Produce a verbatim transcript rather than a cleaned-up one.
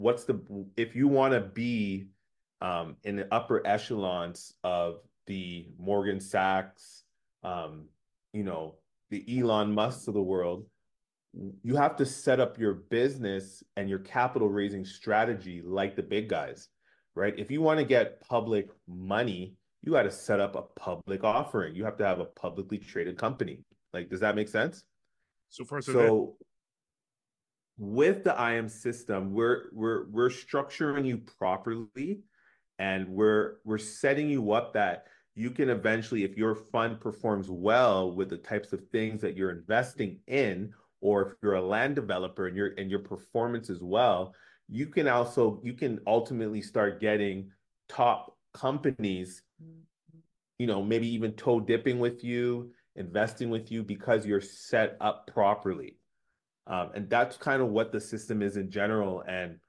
what's the if you want to be um, in the upper echelons of the Morgan Sachs, um, you know, the Elon Musks of the world, you have to set up your business and your capital raising strategy like the big guys, right? If you want to get public money, you got to set up a public offering. You have to have a publicly traded company. Like, does that make sense? So far, so good. So with the I A M system, we're we're we're structuring you properly, and we're we're setting you up that you can eventually, if your fund performs well with the types of things that you're investing in, or if you're a land developer and your and your performance as well, you can also you can ultimately start getting top companies, you know, maybe even toe dipping with you, investing with you because you're set up properly. Um, and that's kind of what the system is in general. And